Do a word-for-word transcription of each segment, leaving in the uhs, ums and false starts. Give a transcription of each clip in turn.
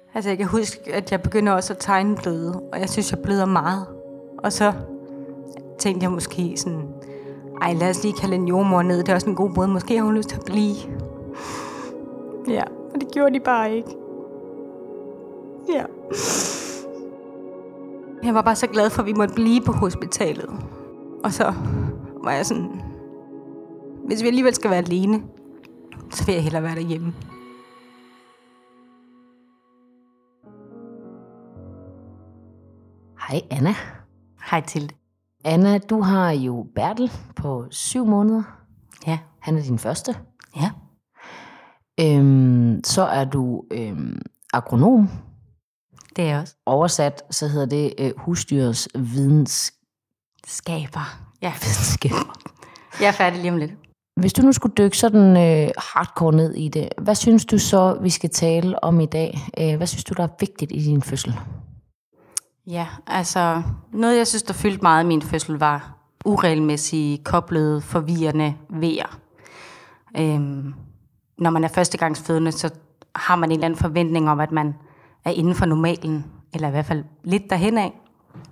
Altså, jeg kan huske, at jeg begynder også at tegne bløde, og jeg synes, jeg bløder meget. Og så tænkte jeg måske sådan, ej, lad os lige kalde en jordmor ned. Det er også en god måde. Måske har hun lyst til at blive. Ja, og det gjorde de bare ikke. Ja. Jeg var bare så glad for, at vi måtte blive på hospitalet. Og så var jeg sådan, hvis vi alligevel skal være alene, så vil jeg hellere være derhjemme. Hej Anna. Hej Tilde. Anna, du har jo Bertel på syv måneder. Ja. Han er din første. Ja. Øhm, så er du øhm, agronom. Det er jeg også. Oversat, så hedder det øh, husdyrets videnskaber. Ja. Videnskaber. Jeg er færdig lige om lidt. Hvis du nu skulle dykke sådan øh, hardcore ned i det, hvad synes du så, vi skal tale om i dag? Øh, hvad synes du, der er vigtigt i din fødsel? Ja, altså noget, jeg synes, der fyldte meget i min fødsel, var uregelmæssige, koblede, forvirrende vejer. Øhm, når man er førstegangsfødende, så har man en eller anden forventning om, at man er inden for normalen, eller i hvert fald lidt derhen af.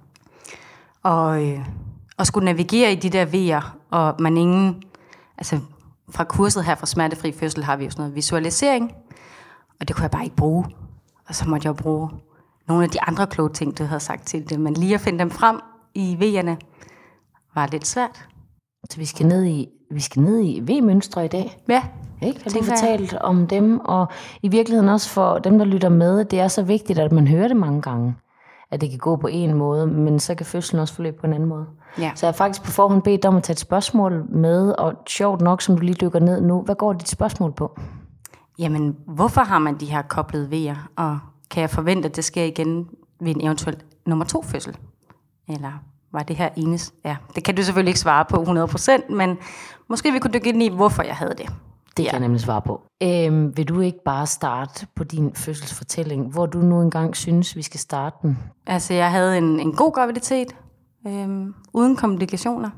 Og, øh, og skulle navigere i de der vejer, og man ingen, altså fra kurset her fra Smertefri Fødsel har vi jo sådan noget visualisering, og det kunne jeg bare ikke bruge. Og så måtte jeg jo bruge nogle af de andre kloge ting, du havde sagt til det, men lige at finde dem frem i vejerne var lidt svært. Så vi skal ned i, vi skal ned i V-mønstre i dag. Ja. Ikke? Jeg har lige fortalt om dem, og i virkeligheden også for dem, der lytter med, det er så vigtigt, at man hører det mange gange. At det kan gå på en måde, men så kan fødslen også forløbe på en anden måde. Ja. Så jeg har faktisk på forhånd bedt dig om at tage et spørgsmål med, og sjovt nok, som du lige dykker ned nu. Hvad går dit spørgsmål på? Jamen, hvorfor har man de her koblede vejer, og kan jeg forvente, at det sker igen ved en eventuel nummer to fødsel? Eller var det her enes? Ja, det kan du selvfølgelig ikke svare på hundrede procent, men måske vi kunne dykke ind i, hvorfor jeg havde det. Det kan jeg nemlig svare på. Øhm, vil du ikke bare starte på din fødselsfortælling, hvor du nu engang synes, vi skal starte den? Altså, jeg havde en, en god graviditet, øhm, uden komplikationer,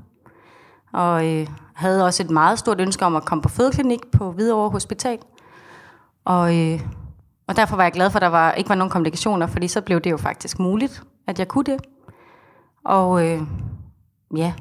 og øh, havde også et meget stort ønske om at komme på fødeklinik på Hvidovre Hospital. Og, øh, og derfor var jeg glad for, at der var, ikke var nogen komplikationer, fordi så blev det jo faktisk muligt, at jeg kunne det. Og øh, ja,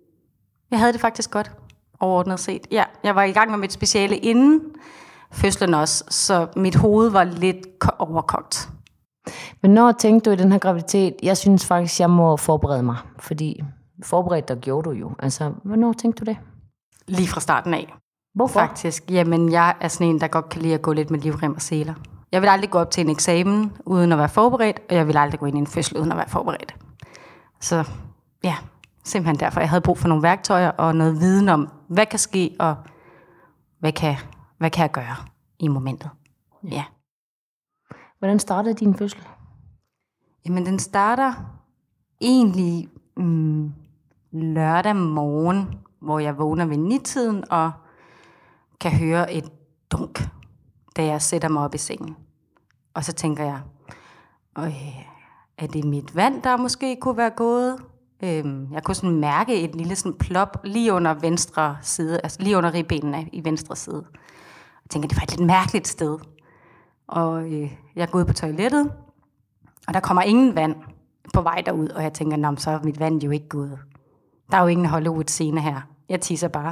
jeg havde det faktisk godt, overordnet set. Ja, jeg var i gang med mit speciale inden fødslen også, så mit hoved var lidt overkogt. Men når tænkte du i den her graviditet, jeg synes faktisk, jeg må forberede mig, fordi forberedt der gjorde du jo. Altså, hvornår tænkte du det? Lige fra starten af. Hvorfor? Faktisk, jamen jeg er sådan en, der godt kan lide at gå lidt med livrem og seler. Jeg vil aldrig gå op til en eksamen uden at være forberedt, og jeg vil aldrig gå ind i en fødsel uden at være forberedt. Så ja, simpelthen derfor. Jeg havde brug for nogle værktøjer og noget viden om, hvad kan ske, og hvad kan, hvad kan jeg gøre i momentet. Ja. Hvordan startede din fødsel? Jamen, den starter egentlig mm, lørdag morgen, hvor jeg vågner ved ni-tiden og kan høre et dunk, da jeg sætter mig op i sengen. Og så tænker jeg, øh, er det mit vand, der måske kunne være gået? Øhm, jeg kunne sådan mærke et lille sådan plop lige under venstre side, altså lige under ribbenene i venstre side. Jeg tænker, det var et lidt mærkeligt sted. Og øh, jeg går ud på toilettet, og der kommer ingen vand på vej derud, og jeg tænker, nå, så er mit vand jo ikke gået. Der er jo ingen Hollywood-scene her. Jeg tisser bare.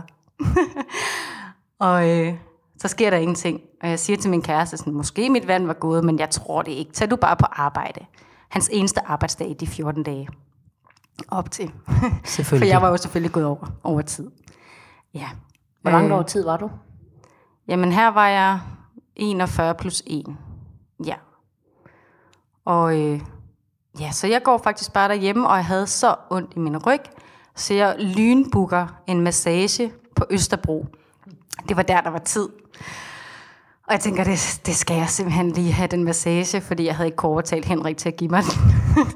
og øh, så sker der ingenting. Og jeg siger til min kæreste, sådan, måske mit vand var gået, men jeg tror det ikke. Tag du bare på arbejde. Hans eneste arbejdsdag i de fjorten dage. Op til. For jeg var jo selvfølgelig gået over, over tid. Ja. Hvor langt over tid var du? Jamen her var jeg enogfyrre plus en. Ja. Og øh, ja, så jeg går faktisk bare derhjemme, og jeg havde så ondt i min ryg, så jeg lynbooker en massage på Østerbro. Det var der, der var tid. Og jeg tænker, det, det skal jeg simpelthen lige have, den massage, fordi jeg havde ikke overtalt Henrik til at give mig den.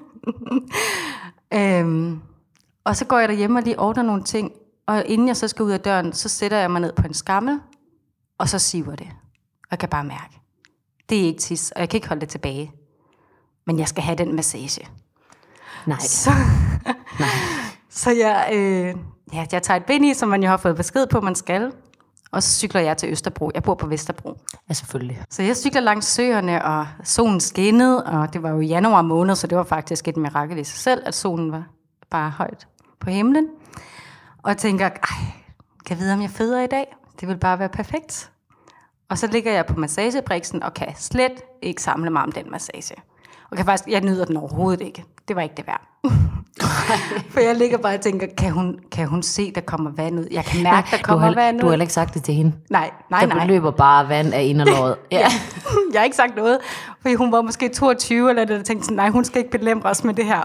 øhm, og så går jeg derhjemme og lige ordner nogle ting, og inden jeg så skal ud af døren, så sætter jeg mig ned på en skammel, og så siver det. Og jeg kan bare mærke, det er ikke tis, og jeg kan ikke holde det tilbage. Men jeg skal have den massage. Nej. Så, Nej. så jeg, øh, ja, jeg tager et bind i, som man jo har fået besked på, man skal. Og så cykler jeg til Østerbro. Jeg bor på Vesterbro. Ja, selvfølgelig. Så jeg cykler langs søerne, og solen skinnede, og det var jo januar måned, så det var faktisk et mirakel i sig selv, at solen var bare højt på himlen. Og jeg tænker, ej, kan jeg vide, om jeg føder i dag? Det vil bare være perfekt. Og så ligger jeg på massagebriksen, og kan slet ikke samle mig om den massage. Og kan faktisk, jeg nyder den overhovedet ikke. Det var ikke det værd. For jeg ligger bare og tænker, kan hun, kan hun se, der kommer vand ud? Jeg kan mærke, der kommer du vand ud. Du har heller ikke sagt det til hende. Nej, nej, nej. Der løber bare vand af inderlåret. Ja. Jeg har ikke sagt noget, fordi hun var måske toogtyve, eller der tænkte sådan, nej, hun skal ikke belemres med det her.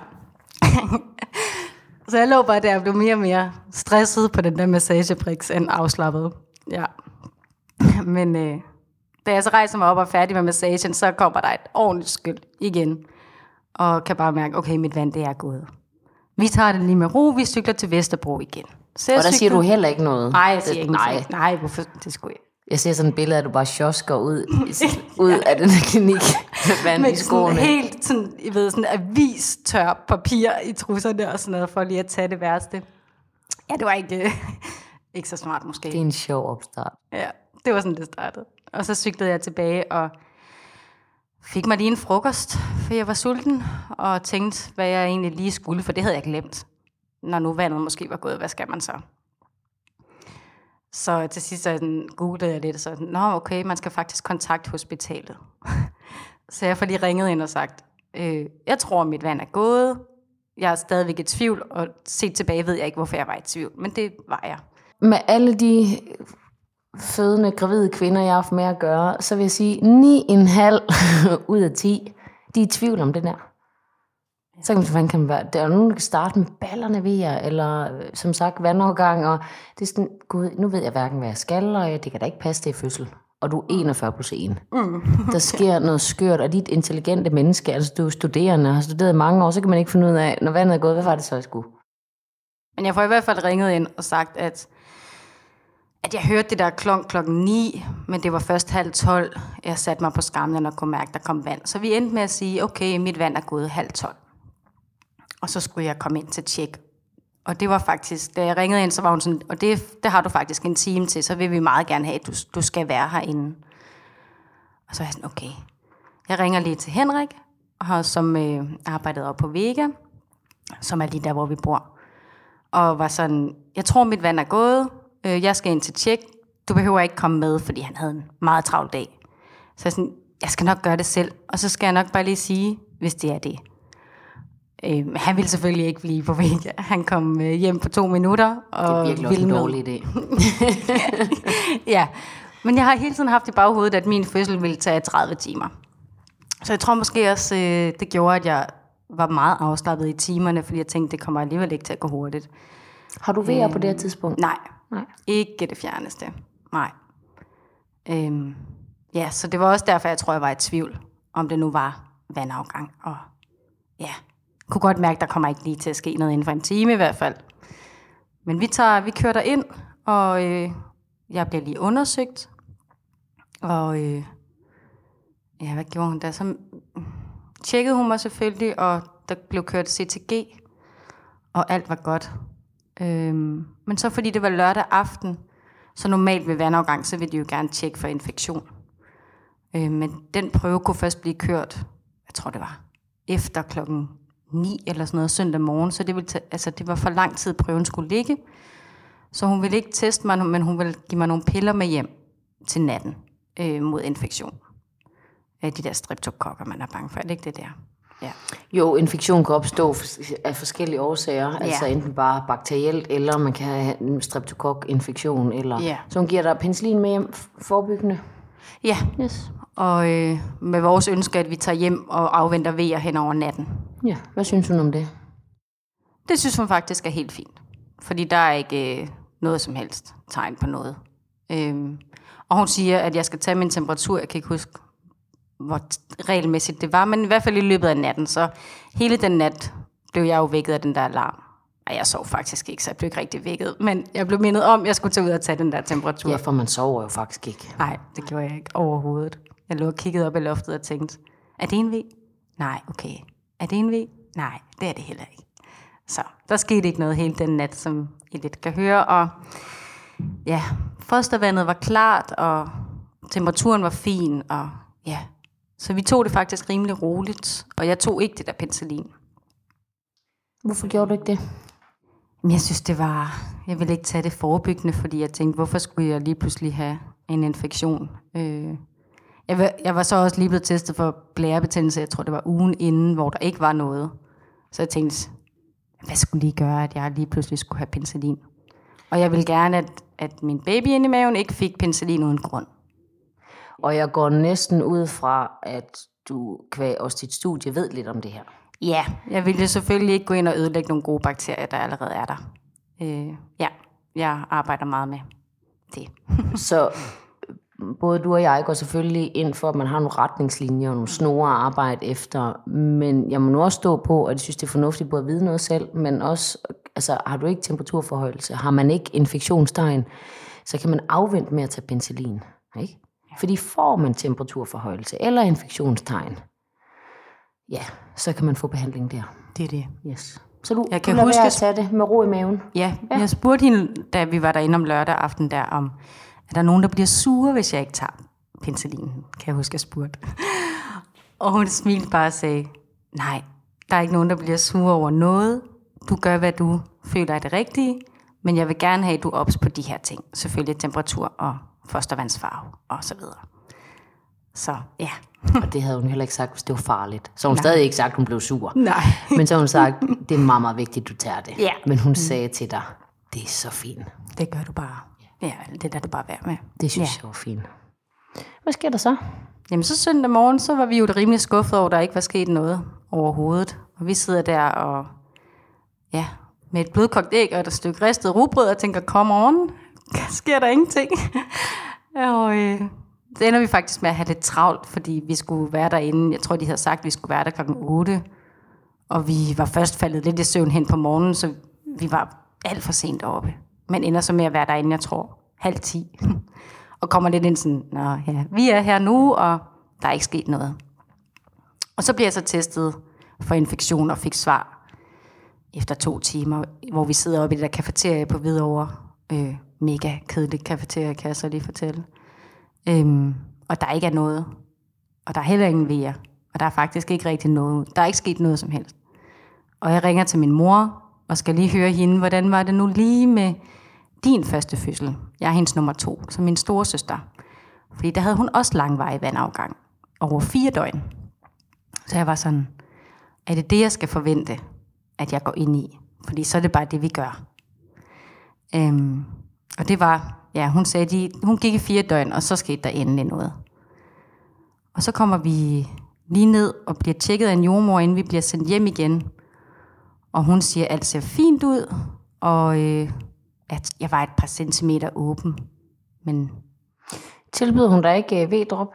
Så jeg lå bare der og blev mere og mere stresset på den der massagebriks end afslappet. Ja. Men øh, da jeg så rejser mig op og er færdig med massagen, så kommer der et ordentligt skyld igen. Og kan bare mærke, okay, mit vand, det er gået. Vi tager det lige med ro, vi cykler til Vesterbro igen. Så og der cykler... siger du heller ikke noget? Nej, jeg siger ingenting. Nej. Nej, hvorfor? Det skulle jeg. Jeg ser sådan et billede af, at du bare sjosker ud, ud af den her klinik med vand med i skoene. Sådan helt sådan, jeg ved, sådan avistør papir i trusserne og sådan noget, for lige at tage det værste. Ja, det var ikke, ikke så smart måske. Det er en sjov opstart. Ja, det var sådan, det startede. Og så cyklede jeg tilbage og fik mig lige en frokost, for jeg var sulten, og tænkte, hvad jeg egentlig lige skulle, for det havde jeg glemt. Når nu vandet måske var gået, hvad skal man så? Så til sidst så sådan, googlede jeg lidt, og så nå okay, man skal faktisk kontakte hospitalet. Så jeg får lige ringet ind og sagt, øh, jeg tror, mit vand er gået. Jeg er stadigvæk i tvivl, og set tilbage ved jeg ikke, hvorfor jeg var i tvivl, men det var jeg. Med alle de fødende, gravide kvinder, jeg har haft med at gøre, så vil jeg sige, ni komma fem ud af ti, de er i tvivl om det der. Så kan man, kan man være, der er nogen, der kan starte med ballerne ved jer, eller som sagt vandovergang, og det er sådan, gud, nu ved jeg hverken, hvad jeg skal, og det kan da ikke passe det i fødsel. Og du er enogfyrre plus en. Mm. Der sker noget skørt, og de er et intelligente menneske, altså du er studerende, har studeret i mange år, så kan man ikke finde ud af, når vandet er gået, hvad var det så, jeg skulle? Men jeg får i hvert fald ringet ind og sagt, at, at jeg hørte det der klonk klokken ni, men det var først halv tolv. Jeg satte mig på skamlen og kunne mærke, der kom vand. Så vi endte med at sige, okay, mit vand er gået halv tolv. Og så skulle jeg komme ind til tjek. Og det var faktisk, da jeg ringede ind, så var hun sådan, og det, det har du faktisk en time til, så vil vi meget gerne have, at du, du skal være herinde. Og så er jeg sådan, okay. Jeg ringer lige til Henrik, som øh, arbejdede op på Vega, som er lige der, hvor vi bor. Og var sådan, jeg tror, mit vand er gået, øh, jeg skal ind til tjek, du behøver ikke komme med, fordi han havde en meget travl dag. Så jeg sådan, jeg skal nok gøre det selv, og så skal jeg nok bare lige sige, hvis det er det. Øh, han ville selvfølgelig ikke blive på Vega. Han kom øh, hjem på to minutter. Og det er virkelig også en dårlig idé. Ja, men jeg har hele tiden haft i baghovedet, at min fødsel ville tage tredive timer. Så jeg tror måske også, øh, det gjorde, at jeg var meget afslappet i timerne, fordi jeg tænkte, det kommer alligevel ikke til at gå hurtigt. Har du vejer øh, på det her tidspunkt? Nej, nej, ikke det fjerneste. Nej. Øh, ja, så det var også derfor, jeg tror, jeg var i tvivl, om det nu var vandafgang. Og ja, kunne godt mærke, der kommer ikke lige til at ske noget inden for en time i hvert fald. Men vi, tager, vi kører ind, og øh, jeg bliver lige undersøgt. Og øh, ja, hvad gjorde hun da? Så tjekkede hun mig selvfølgelig, og der blev kørt C T G, og alt var godt. Øhm, men så fordi det var lørdag aften, så normalt ved vandafgang, så vil de jo gerne tjekke for infektion. Øhm, men den prøve kunne først blive kørt, jeg tror det var, efter klokken ni eller sådan noget søndag morgen, så det, ville tage, altså, det var for lang tid, prøven skulle ligge. Så hun ville ikke teste mig, men hun ville give mig nogle piller med hjem til natten øh, mod infektion. De der streptokokker, man er bange for. Er det ikke det der? Ja. Jo, infektion kan opstå af forskellige årsager. Ja. Altså enten bare bakterielt, eller man kan have en streptokok-infektion. Eller... Ja. Så hun giver dig penicillin med hjem forebyggende? Ja, yes. Og øh, med vores ønske, at vi tager hjem og afventer vejer hen over natten. Ja, hvad synes hun om det? Det synes hun faktisk er helt fint. Fordi der er ikke øh, noget som helst tegn på noget. Øhm, og hun siger, at jeg skal tage min temperatur. Jeg kan ikke huske, hvor regelmæssigt det var, men i hvert fald i løbet af natten. Så hele den nat blev jeg jo vækket af den der alarm. Og jeg sov faktisk ikke, så jeg blev ikke rigtig vækket. Men jeg blev mindet om, at jeg skulle tage ud og tage den der temperatur. Ja, for man sover jo faktisk ikke. Nej, det gjorde jeg ikke overhovedet. Jeg lå og kiggede op i loftet og tænkte, er det en V? Nej, okay. Er det en V? Nej, det er det heller ikke. Så der skete ikke noget hele den nat, som I lidt kan høre. Og ja, fostervandet var klart, og temperaturen var fin, og ja, så vi tog det faktisk rimelig roligt, og jeg tog ikke det der penicillin. Hvorfor gjorde du ikke det? Men jeg synes, det var, jeg ville ikke tage det forebyggende, fordi jeg tænkte, hvorfor skulle jeg lige pludselig have en infektion? Øh, jeg, var, jeg var så også lige blevet testet for blærebetændelse, jeg tror, det var ugen inden, hvor der ikke var noget. Så jeg tænkte, hvad skulle lige gøre, at jeg lige pludselig skulle have penicillin? Og jeg ville gerne, at, at min baby inde i maven ikke fik penicillin uden grund. Og jeg går næsten ud fra, at du kvæg også dit studie ved lidt om det her. Ja, jeg ville selvfølgelig ikke gå ind og ødelægge nogle gode bakterier, der allerede er der. Øh, ja, jeg arbejder meget med det. Så både du og jeg går selvfølgelig ind for, at man har nogle retningslinjer og nogle snore at arbejde efter. Men jeg må nu også stå på, at jeg synes, det er fornuftigt både at vide noget selv, men også, altså har du ikke temperaturforhøjelse, har man ikke infektionstegn, så kan man afvente med at tage penicillin. Ikke? Fordi får man temperaturforhøjelse eller infektionstegn, ja, så kan man få behandling der. Det er det. Yes. Så du, jeg du kan lader huske være at tage det med ro i maven? Ja, ja, jeg spurgte hende, da vi var derinde om lørdag aften der, om er der nogen, der bliver sure, hvis jeg ikke tager penicillin? Kan jeg huske, jeg spurgte. Og hun smilte bare og sagde, nej, der er ikke nogen, der bliver sure over noget. Du gør, hvad du føler er det rigtige, men jeg vil gerne have, at du er ops på de her ting. Selvfølgelig temperatur og fostervandsfarve og så videre. Så ja. Og det havde hun heller ikke sagt, hvis det var farligt. Så hun stadig ikke sagt, at hun blev sur. Nej. Men så har hun sagt, det er meget, meget vigtigt, du tager det. Ja. Men hun sagde til dig, det er så fint. Det gør du bare. Ja, det lader du bare være med. Det synes ja. jeg var fint. Hvad sker der så? Jamen så søndag morgen, så var vi jo rimelig skuffet over, at der ikke var sket noget overhovedet. Og vi sidder der og, ja, med et blødkogt æg og et stykke ristet rugbrød og tænker, come on, sker der ingenting? og øh, så ender vi faktisk med at have lidt travlt, fordi vi skulle være derinde. Jeg tror, de havde sagt, at vi skulle være der klokken otte. Og vi var først faldet lidt i søvn hen på morgenen, så vi var alt for sent oppe. Men ender så med at være derinde, jeg tror, halv ti. Og kommer lidt ind sådan, nå ja, vi er her nu, og der er ikke sket noget. Og så bliver jeg så testet for infektion og fik svar efter to timer, hvor vi sidder oppe i det der kafeterie på Hvidovre. Øh, mega kedeligt kafeterie, kan jeg så lige fortælle. Øhm, og der ikke er noget. Og der er heller ingen vejer. Og der er faktisk ikke rigtig noget. Der er ikke sket noget som helst. Og jeg ringer til min mor, og skal lige høre hende, hvordan var det nu lige med din første fødsel. Jeg er hendes nummer to, som min store søster. Fordi der havde hun også langvarig vandafgang. Over fire døgn. Så jeg var sådan, er det det, jeg skal forvente, at jeg går ind i? Fordi så er det bare det, vi gør. Øhm, og det var, ja, hun sagde, de, hun gik i fire døgn, og så skete der endelig noget. Og så kommer vi lige ned og bliver tjekket af en jordmor, inden vi bliver sendt hjem igen. Og hun siger, at alt ser fint ud, og øh, at jeg var et par centimeter åben. Men tilbyder hun dig ikke V-drop?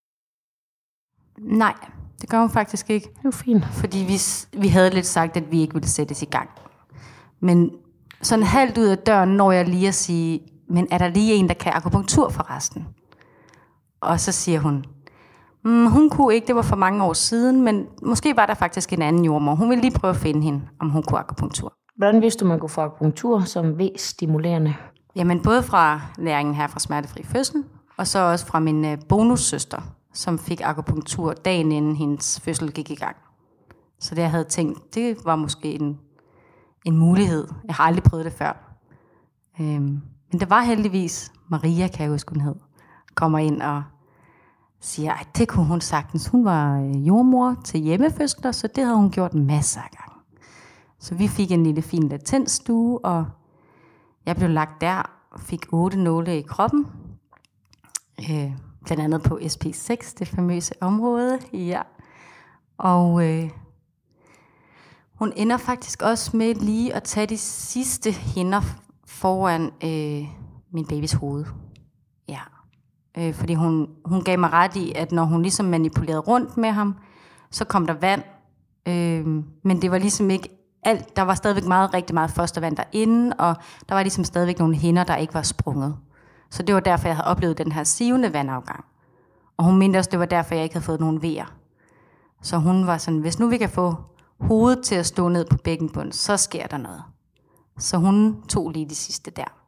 Nej, det gør hun faktisk ikke. Det var fint. Fordi vi, vi havde lidt sagt, at vi ikke ville sættes i gang. Men sådan halvt ud af døren når jeg lige at sige, men er der lige en, der kan akupunktur for resten? Og så siger hun, mm, hun kunne ikke, det var for mange år siden, men måske var der faktisk en anden jordmor. Hun ville lige prøve at finde hende, om hun kunne akupunktur. Hvordan vidste du, man kunne få akupunktur som V-stimulerende? Jamen både fra læringen her fra Smertefri Fødsel, og så også fra min øh, bonussøster, som fik akupunktur dagen inden hendes fødsel gik i gang. Så det jeg havde tænkt, det var måske en, en mulighed. Jeg har aldrig prøvet det før. Øhm, men det var heldigvis, Maria, kan jeg huske, hun hed, kommer ind og siger, at det kunne hun sagtens. Hun var jordmor til hjemmefødsler, så det havde hun gjort masser af gange. Så vi fik en lille fin latensstue, og jeg blev lagt der og fik otte nåle i kroppen. Øh, blandt andet på S P seks, det famøse område. Ja. Og øh, hun ender faktisk også med lige at tage de sidste hinder foran øh, min babys hoved. Ja. Øh, fordi hun, hun gav mig ret i, at når hun ligesom manipulerede rundt med ham, så kom der vand. Øh, men det var ligesom ikke alt. Der var stadigvæk meget, rigtig meget fostervand derinde, og der var ligesom stadigvæk nogle hinder, der ikke var sprunget. Så det var derfor, jeg havde oplevet den her sivende vandafgang. Og hun mente også, det var derfor, jeg ikke havde fået nogen vejer. Så hun var sådan, hvis nu vi kan få hovedet til at stå ned på bækkenbunden, så sker der noget. Så hun tog lige det sidste der.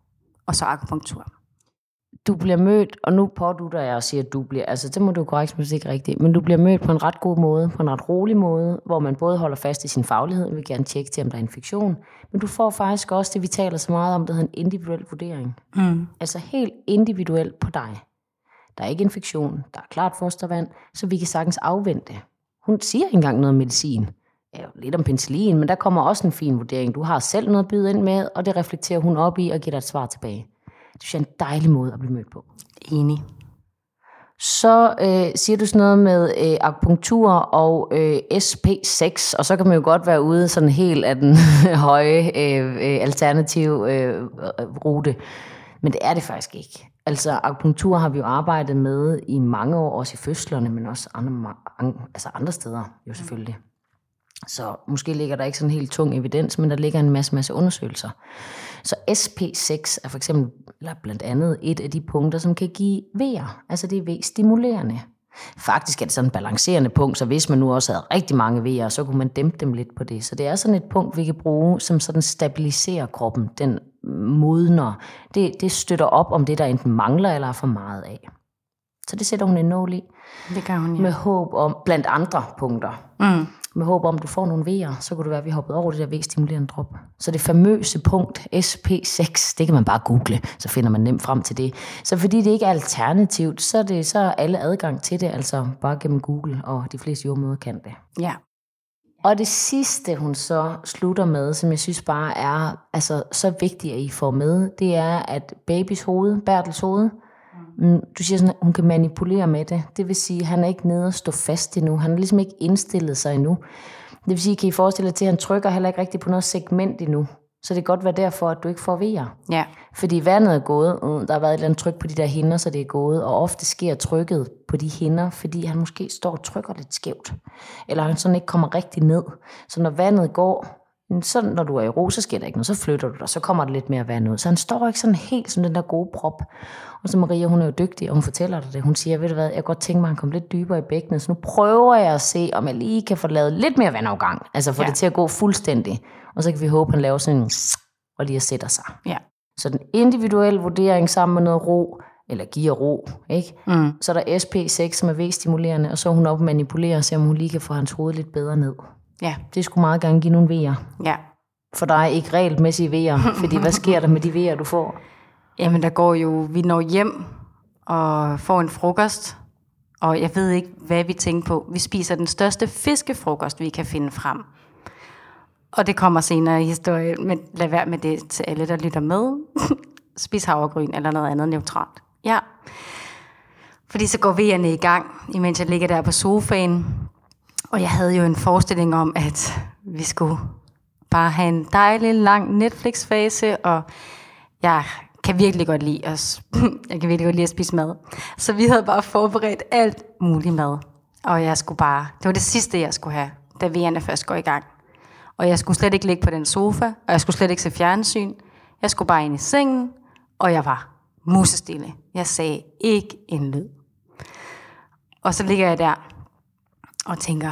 og så akupunktur. Du bliver mødt, og nu pådutter jeg og siger, at du bliver, altså det må du korrekt, hvis ikke rigtigt, men du bliver mødt på en ret god måde, på en ret rolig måde, hvor man både holder fast i sin faglighed, vil gerne tjekke til, om der er infektion, men du får faktisk også det, vi taler så meget om, der hedder en individuel vurdering. Mm. Altså helt individuelt på dig. Der er ikke infektion, der er klart fostervand, så vi kan sagtens afvente. Hun siger ikke engang noget om medicin. Ja, lidt om penicillin, men der kommer også en fin vurdering. Du har selv noget at byde ind med, og det reflekterer hun op i og giver dig et svar tilbage. Det synes jeg er en dejlig måde at blive mødt på. Enig. Så øh, siger du sådan noget med øh, akupunktur og øh, S P seks, og så kan man jo godt være ude sådan helt af den høje øh, alternative øh, rute. Men det er det faktisk ikke. Altså akupunktur har vi jo arbejdet med i mange år, også i fødslerne, men også andre, altså andre steder jo selvfølgelig. Så måske ligger der ikke sådan helt tung evidens, men der ligger en masse, masse undersøgelser. Så S P seks er for eksempel, eller blandt andet, et af de punkter, som kan give vejer. Altså det er V-stimulerende. Faktisk er det sådan et balancerende punkt, så hvis man nu også havde rigtig mange vejer, så kunne man dæmpe dem lidt på det. Så det er sådan et punkt, vi kan bruge, som sådan stabiliserer kroppen. Den modner. Det, det støtter op om det, der enten mangler eller er for meget af. Så det sætter hun en nål i. Det gør hun, ja. Med håb om, blandt andre punkter. Mm. Med håb om, at du får nogle vejer, så kunne det være, at vi hoppede over det der V-stimulerende drop. Så det famøse punkt S P seks, det kan man bare google, så finder man nemt frem til det. Så fordi det ikke er alternativt, så er, det, så er alle adgang til det, altså bare gennem Google, og de fleste jordmødre kan det. Ja. Og det sidste, hun så slutter med, som jeg synes bare er altså, så vigtigt, at I får med, det er, at babys hoved, Bertels hoved, du siger sådan, at hun kan manipulere med det. Det vil sige, at han er ikke nede og stå fast endnu. Han har ligesom ikke indstillet sig endnu. Det vil sige, kan I forestille jer til, at han trykker heller ikke rigtig på noget segment endnu. Så det kan godt være derfor, at du ikke får vejer. Ja. Fordi vandet er gået, der har været et eller andet tryk på de der hinder, så det er gået. Og ofte sker trykket på de hinder, fordi han måske står og trykker lidt skævt. Eller han sådan ikke kommer rigtig ned. Så når vandet går, så når du er i ro, så sker der ikke noget. Så flytter du dig, så kommer der lidt mere vand ud. Så han står ikke sådan helt som den der gode prop. Og så Maria, hun er jo dygtig, og hun fortæller dig det. Hun siger, ved du hvad, jeg kan godt tænke mig, at han kommer lidt dybere i bækkenet. Så nu prøver jeg at se, om jeg lige kan få lavet lidt mere vandafgang. Altså få ja. det til at gå fuldstændig. Og så kan vi håbe, at han laver sådan en og lige sætter sig. Ja. Så den individuelle vurdering sammen med noget ro, eller giver ro, ikke? Mm. Så er der S P seks, som er V-stimulerende, og så er hun op og manipulerer, så hun lige kan få hans hoved lidt bedre ned. Ja. Det skulle meget gerne give nogle vejer. Ja. For dig ikke regelmæssige vejer, fordi hvad sker der med de vejer, du får? Jamen, der går jo, vi når hjem og får en frokost, og jeg ved ikke, hvad vi tænker på. Vi spiser den største fiskefrokost, vi kan finde frem. Og det kommer senere i historien, men lad være med det til alle, der lytter med. Spis havregryn eller noget andet neutralt. Ja. Fordi så går vejerne i gang, imens jeg ligger der på sofaen. Og jeg havde jo en forestilling om, at vi skulle bare have en dejlig, lang Netflix-fase, og jeg kan virkelig godt lide at, jeg kan virkelig godt lide at spise mad. Så vi havde bare forberedt alt muligt mad. Og jeg skulle bare, det var det sidste, jeg skulle have, da vejerne først går i gang. Og jeg skulle slet ikke ligge på den sofa, og jeg skulle slet ikke se fjernsyn. Jeg skulle bare ind i sengen, og jeg var musestille. Jeg sagde ikke en lyd. Og så ligger jeg der og tænker,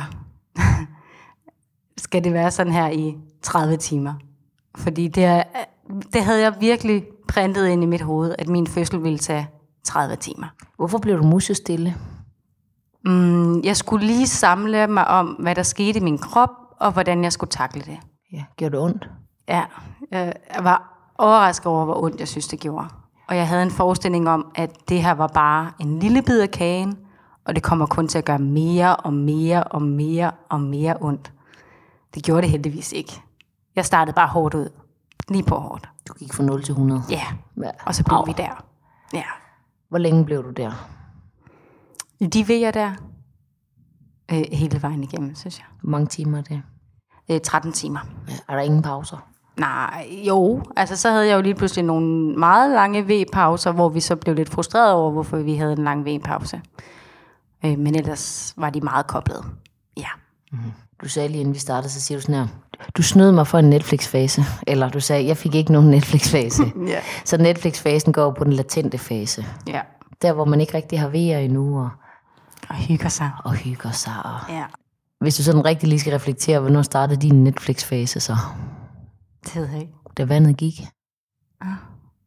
skal det være sådan her i tredive timer? Fordi det, er, det havde jeg virkelig printet ind i mit hoved, at min fødsel ville tage tredive timer. Hvorfor blev du musestille? Mm, jeg skulle lige samle mig om, hvad der skete i min krop, og hvordan jeg skulle takle det. Ja, gjorde det ondt? Ja, jeg var overrasket over, hvor ondt jeg synes, det gjorde. Og jeg havde en forestilling om, at det her var bare en lille bid af kagen, og det kommer kun til at gøre mere og mere og mere og mere ondt. Det gjorde det heldigvis ikke. Jeg startede bare hårdt ud. Lige på hårdt. Du gik fra nul til hundrede? Ja, og så blev Au. vi der. Ja. Hvor længe blev du der? De vejer der. Øh, hele vejen igennem, synes jeg. Hvor mange timer er det? Øh, tretten timer. Ja, er der ingen pauser? Nej, jo. Altså, så havde jeg jo lige pludselig nogle meget lange V-pauser, hvor vi så blev lidt frustreret over, hvorfor vi havde en lang V-pause. Øh, men ellers var de meget koblet. Ja. Mm-hmm. Du sagde lige inden vi startede, så siger du sådan her, du snød mig for en Netflix-fase. Eller du sagde, jeg fik ikke nogen Netflix-fase. Ja. Så Netflix-fasen går på den latente fase. Ja. Der, hvor man ikke rigtig har vejer endnu. Og, og hygger sig. Og hygger sig. Og... Ja. Hvis du sådan rigtig lige skal reflektere, hvornår startede din Netflix-fase så? Det ved jeg ikke. Da vandet gik? Ah,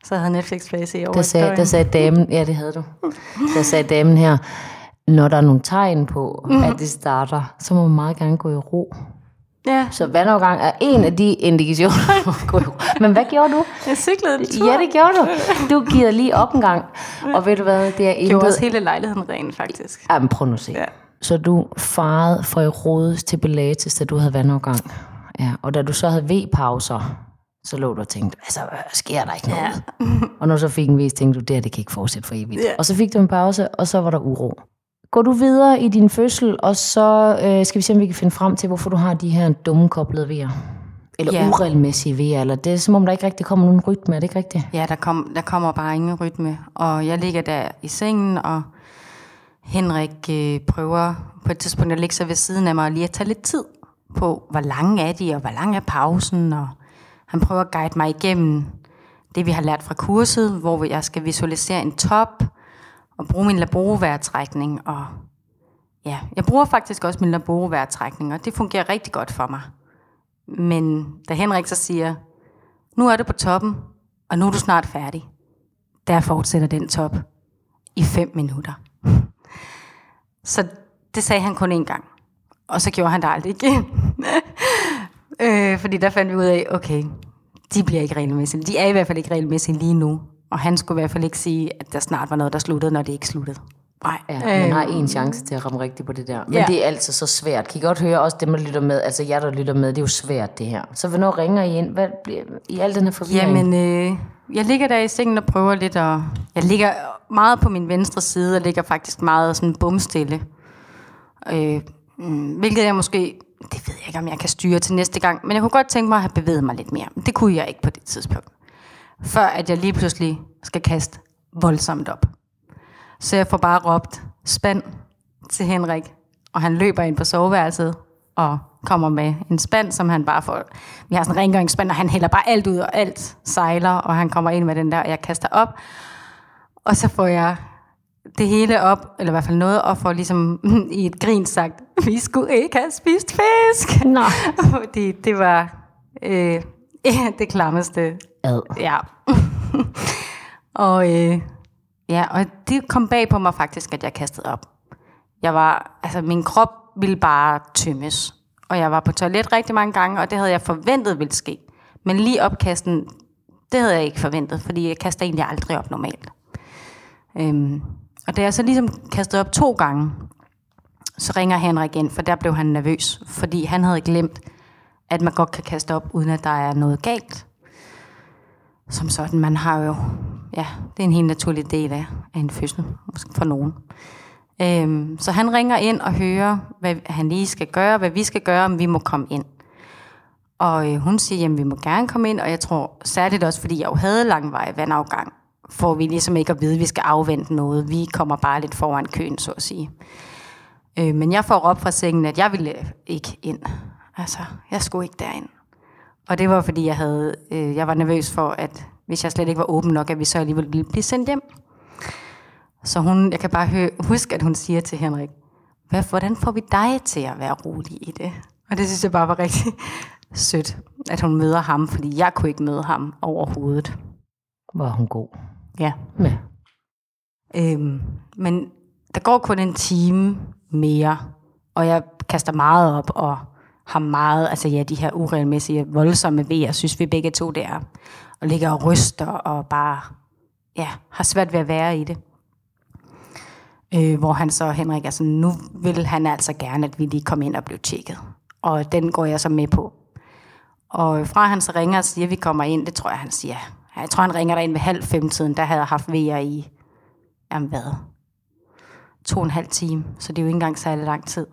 Så havde Netflix face i over der sagde, der sagde damen, ja det havde du, der sagde damen her, når der er nogle tegn på, mm. at det starter, så må man meget gerne gå i ro. Ja. Så vandafgang er en af de indikationer. Men hvad gjorde du? Jeg cyklede en tur. Ja, det gjorde du. Du giver lige op en gang. Og ved du hvad, det er intet... Gjorde også hele lejligheden ren, faktisk. Jamen, prøv nu at se. Ja. Så du farede fra Herodes til Pilates, da du havde vandafgang. Ja, og da du så havde V-pauser, så lå du og tænkte, altså, sker der ikke noget? Ja. Og når du så fik en vis, tænkte du, det her, det kan ikke fortsætte for evigt. Ja. Og så fik du en pause, og så var der uro. Går du videre i din fødsel, og så øh, skal vi se, om vi kan finde frem til, hvorfor du har de her dumme koblede vejer. Eller ja. uregelmæssige vejer, eller det er som om, der ikke rigtig kommer nogen rytme, er det ikke rigtigt? Ja, der, kom, der kommer bare ingen rytme, og jeg ligger der i sengen, og Henrik øh, prøver på et tidspunkt at ligge sig ved siden af mig, og lige at tage lidt tid på, hvor lange er de, og hvor lang er pausen, og han prøver at guide mig igennem det, vi har lært fra kurset, hvor jeg skal visualisere en top, og bruge min laborovejrtrækning, og ja, jeg bruger faktisk også min laborovejrtrækning, og det fungerer rigtig godt for mig. Men da Henrik så siger, nu er du på toppen, og nu er du snart færdig, der fortsætter den top i fem minutter. Så det sagde han kun én gang, og så gjorde han det aldrig igen. øh, fordi der fandt vi ud af, okay, de bliver ikke regelmæssige. De er i hvert fald ikke regelmæssige lige nu. Og han skulle i hvert fald ikke sige, at der snart var noget, der sluttede, når det ikke sluttede. Nej, ja, man har en chance til at ramme rigtigt på det der. Men ja. Det er altså så svært. Kan I godt høre også det, man lytter med? Altså jer, der lytter med, det er jo svært det her. Så hvornår ringer I ind? Hvad bliver i al den her forvirring? Jamen, øh, jeg ligger der i sengen og prøver lidt, og jeg ligger meget på min venstre side, og ligger faktisk meget sådan bumstille. Øh, hvilket jeg måske, det ved jeg ikke, om jeg kan styre til næste gang, men jeg kunne godt tænke mig at have bevæget mig lidt mere. Det kunne jeg ikke på det tidspunkt. Før at jeg lige pludselig skal kaste voldsomt op. Så jeg får bare råbt spand til Henrik, og han løber ind på soveværelset og kommer med en spand, som han bare får. Vi har sådan en rengøringsspand, og han hælder bare alt ud, og alt sejler, og han kommer ind med den der, og jeg kaster op. Og så får jeg det hele op, eller i hvert fald noget, og får ligesom i et grin sagt, vi skulle ikke have spist fisk. Nej. Fordi det var øh, det klammeste. Ad. Ja. og, øh, ja, og det kom bag på mig faktisk, at jeg kastede op. Jeg var, altså min krop ville bare tømmes. Og jeg var på toilet rigtig mange gange, og det havde jeg forventet ville ske. Men lige opkasten, det havde jeg ikke forventet, fordi jeg kaster egentlig aldrig op normalt. Øhm, og da jeg så ligesom kastede op to gange, så ringer Henrik ind, for der blev han nervøs, fordi han havde glemt, at man godt kan kaste op, uden at der er noget galt. Som sådan, man har jo, ja, det er en helt naturlig del af, af en fødsel, måske for nogen. Øhm, så han ringer ind og hører, hvad han lige skal gøre, hvad vi skal gøre, om vi må komme ind. Og øh, hun siger, jamen vi må gerne komme ind, og jeg tror særligt også, fordi jeg jo havde langvarig vandafgang, får vi ligesom ikke at vide, at vi skal afvente noget. Vi kommer bare lidt foran køen, så at sige. Øh, men jeg får op fra sengen, at jeg ville ikke ind. Altså, jeg skulle ikke derind. Og det var, fordi jeg havde, øh, jeg var nervøs for, at hvis jeg slet ikke var åben nok, at vi så alligevel ville blive sendt hjem. Så hun, jeg kan bare høre, huske, at hun siger til Henrik, Hvad, hvordan får vi dig til at være rolig i det? Og det synes jeg bare var rigtig sødt, at hun møder ham, fordi jeg kunne ikke møde ham overhovedet. Var hun god. Ja. ja. Øhm, men der går kun en time mere, og jeg kaster meget op, og har meget, altså ja, de her uregelmæssige, voldsomme vejer, synes vi begge to, det er. Og ligger og ryster, og bare, ja, har svært ved at være i det. Øh, hvor han så, Henrik, altså nu vil han altså gerne, at vi lige kommer ind og bliver tjekket. Og den går jeg så med på. Og fra han så ringer og siger, at vi kommer ind, det tror jeg, han siger. Jeg tror, han ringer der ind ved halv fem-tiden, der havde jeg haft vejer i, jamen hvad, to og en halv time. Så det er jo ikke engang særlig lang tid.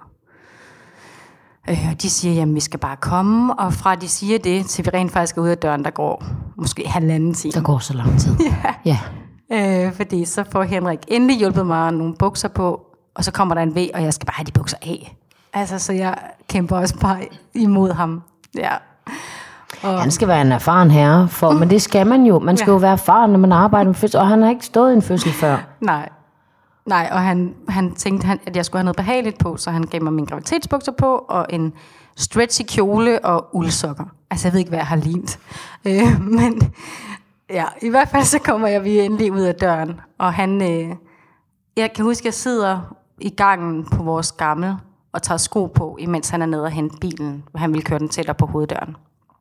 Øh, de siger, jamen vi skal bare komme, og fra de siger det, til vi rent faktisk er ude af døren, der går måske halvanden time. Der går så lang tid. ja. ja. Øh, fordi så får Henrik endelig hjulpet mig nogle bukser på, og så kommer der en V, og jeg skal bare have de bukser af. Altså, så jeg kæmper også bare imod ham. Ja. Og han skal være en erfaren herre, for, men det skal man jo. Man skal ja. jo være erfaren, når man arbejder med fødsel, og han har ikke stået i en fødsel før. Nej. Nej, og han, han tænkte, at jeg skulle have noget behageligt på, så han gav mig mine graviditetsbukser på, og en stretchy kjole og uldsokker. Altså, jeg ved ikke, hvad jeg har limt. Øh, men Ja, i hvert fald så kommer jeg vi endelig ud af døren. Og han, øh, jeg kan huske, at jeg sidder i gangen på vores gammel og tager sko på, imens han er nede og hente bilen. Han vil køre den tættere på hoveddøren.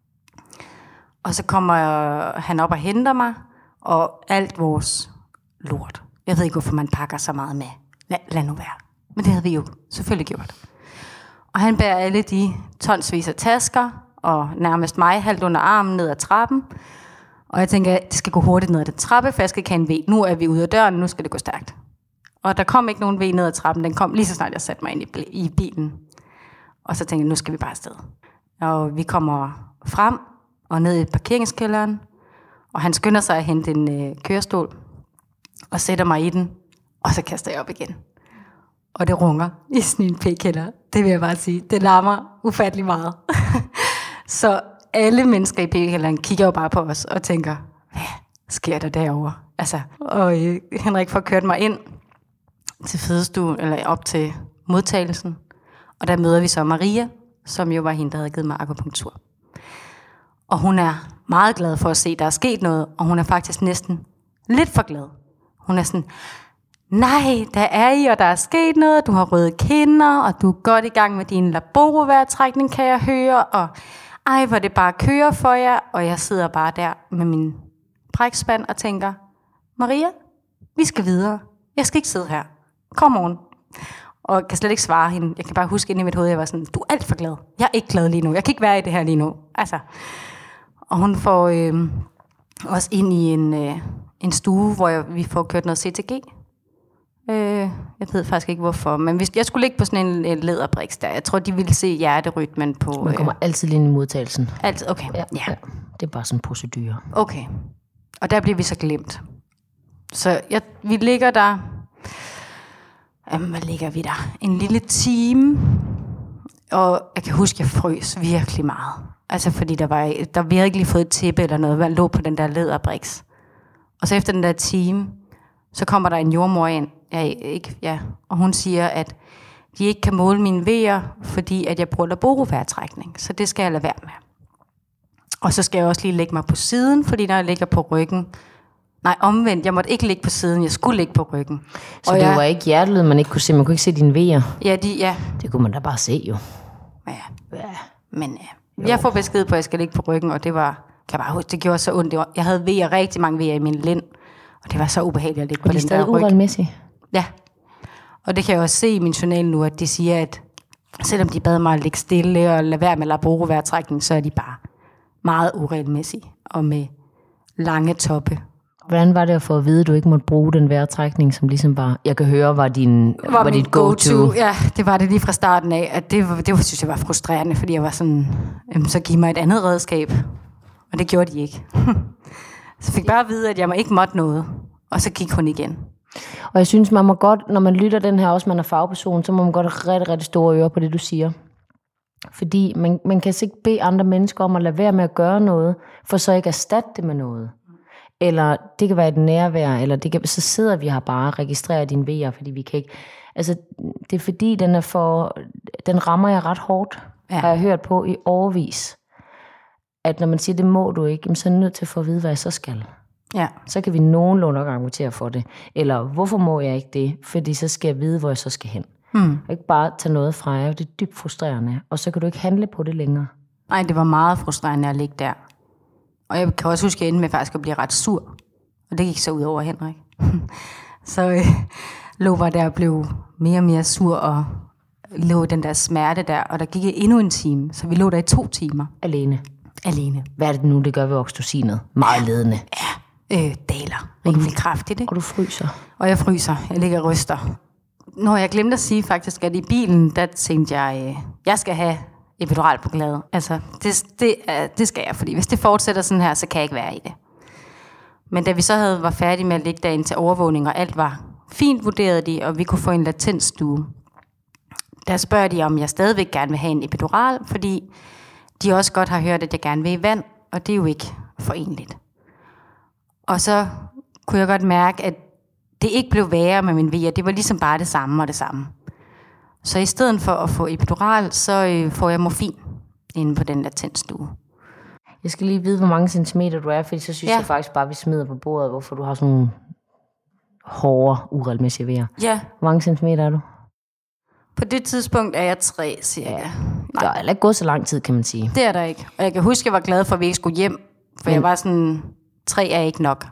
Og så kommer han op og henter mig, og alt vores lort. Jeg ved ikke, hvorfor man pakker så meget med. Lad, lad nu være. Men det havde vi jo selvfølgelig gjort. Og han bærer alle de tonsvis af tasker, og nærmest mig halvt under armen ned ad trappen. Og jeg tænker, det skal gå hurtigt ned ad den trappe, for jeg skal ikke have en V. Nu er vi ude af døren, nu skal det gå stærkt. Og der kom ikke nogen V ned ad trappen, den kom lige så snart jeg satte mig ind i, i bilen. Og så tænkte jeg, nu skal vi bare afsted. Og vi kommer frem og ned i parkeringskælderen, og han skynder sig at hente en øh, kørestol, og sætter mig i den, og så kaster jeg op igen. Og det runger i sådan en p-kælder. Det vil jeg bare sige. Det larmer ufattelig meget. Så alle mennesker i p-kælderen kigger jo bare på os og tænker, hvad sker der derovre? Altså, og øh, Henrik får kørt mig ind til fødestuen, eller op til modtagelsen. Og der møder vi så Maria, som jo var hende, der havde givet mig akupunktur. Og hun er meget glad for at se, at der er sket noget, og hun er faktisk næsten lidt for glad. Hun er sådan, nej, der er I, og der er sket noget, du har røde kinder, og du er godt i gang med din laborovejrtrækning, kan jeg høre, og ej, hvor det bare kører for jer, og jeg sidder bare der med min brækspand og tænker, Maria, vi skal videre, jeg skal ikke sidde her, kom on. Og jeg kan slet ikke svare hende, jeg kan bare huske ind i mit hoved, jeg var sådan, du er alt for glad, jeg er ikke glad lige nu, jeg kan ikke være i det her lige nu, altså. Og hun får øh, os ind i en, øh, en stue, hvor jeg, vi får kørt noget C T G. Øh, jeg ved faktisk ikke hvorfor, men hvis jeg skulle ligge på sådan en, en læderbriks der, jeg tror de ville se hjerterytmen på. Man kommer øh, altid lige ind i modtagelsen. Altid, okay. Ja, ja. ja, det er bare sådan en procedure. Okay, og der bliver vi så glemt. Så jeg, vi ligger der, jamen, hvad ligger vi der? En lille time, og jeg kan huske, jeg frøs virkelig meget. Altså fordi der var, der vi havde ikke lige fået et tæppe eller noget, man lå på den der læderbriks. Og så efter den der time, så kommer der en jordmor ind, ja, ikke, ja, og hun siger, at de ikke kan måle mine vejer, fordi at jeg bruger laborovejrtrækning, så det skal jeg lade være med. Og så skal jeg også lige lægge mig på siden, fordi når jeg ligger på ryggen, nej, omvendt, jeg måtte ikke ligge på siden, jeg skulle ligge på ryggen. Så og det jeg, var ikke hjertelyd, man ikke kunne se, man kunne ikke se dine vejer? Ja, de, ja. Det kunne man da bare se jo. Ja, ja. Men ja. Jeg får besked på, at jeg skal ligge på ryggen, og det var, kan jeg bare huske, det gjorde så ondt. Var, jeg havde vejer, rigtig mange vejer i min lænd, og det var så ubehageligt at ligge på den der ryg. Var de stadig uregelmæssigt? Ja, og det kan jeg også se i min journal nu, at de siger, at selvom de bad mig at ligge stille og lade være med laborovejrtrækning, så er de bare meget uregelmæssige og med lange toppe. Hvordan var det at få at vide, at du ikke måtte bruge den vejrtrækning, som ligesom bare, jeg kan høre, var, din, var, var dit go-to? go-to? Ja, det var det lige fra starten af. At det, det var, synes jeg var frustrerende, fordi jeg var sådan, øhm, så giv mig et andet redskab. Og det gjorde de ikke. Så jeg fik bare at vide, at jeg ikke måtte noget. Og så gik hun igen. Og jeg synes, man må godt, når man lytter den her, også man er fagperson, så må man godt have rigtig, rigtig store ører på det, du siger. Fordi man, man kan ikke bede andre mennesker om at lade være med at gøre noget, for så ikke erstatte det med noget. Eller det kan være et nærvær, eller det kan, så sidder vi her bare og registrerer dine vejer, fordi vi kan ikke. Altså, det er fordi, den er for, den rammer jeg ret hårdt, ja. Har jeg hørt på i årevis. At når man siger, det må du ikke, så er jeg nødt til at få at vide, hvad jeg så skal. Ja. Så kan vi nogenlunde argumentere for det. Eller, hvorfor må jeg ikke det? Fordi så skal jeg vide, hvor jeg så skal hen. Mm. Og ikke bare tage noget fra jer, det er dybt frustrerende. Og så kan du ikke handle på det længere. Nej, det var meget frustrerende at ligge der. Og jeg kan også huske, at jeg endte med faktisk at blive ret sur. Og det gik så ud over Henrik. så øh, lå var der og blev mere og mere sur, og lå den der smerte der. Og der gik endnu en time, så vi lå der i to timer. Alene? Alene. Hvad er det nu, det gør ved oxytocinet? Meget ledende. Ja, øh, daler. Rigtig kraftigt, ikke? Og du fryser? Og jeg fryser. Jeg ligger og ryster. Når jeg glemte at sige faktisk, at i bilen, der tænkte jeg, øh, jeg skal have epidural på gladet. Altså, det, det, det skal jeg, fordi hvis det fortsætter sådan her, så kan jeg ikke være i det. Men da vi så havde, var færdige med at ligge derinde til overvågning, og alt var fint, vurderede de, og vi kunne få en latensstue, der spørger de, om jeg stadigvæk gerne vil have en epidural, fordi de også godt har hørt, at jeg gerne vil i vand, og det er jo ikke forenligt. Og så kunne jeg godt mærke, at det ikke blev værre med min vejer. Det var ligesom bare det samme og det samme. Så i stedet for at få epidural, så øh, får jeg morfin inde på den latensstue. Jeg skal lige vide, hvor mange centimeter du er, for så synes Ja. jeg faktisk bare, vi smider på bordet, hvorfor du har sådan nogle hårde, uregelmæssige vejer. Ja, Hvor mange centimeter er du? på det tidspunkt er jeg tre cirka. Ja. Der er heller ikke gået så lang tid, kan man sige. Det er der ikke. Og jeg kan huske, at jeg var glad for, at vi ikke skulle hjem. For Men. jeg var sådan, tre er ikke nok.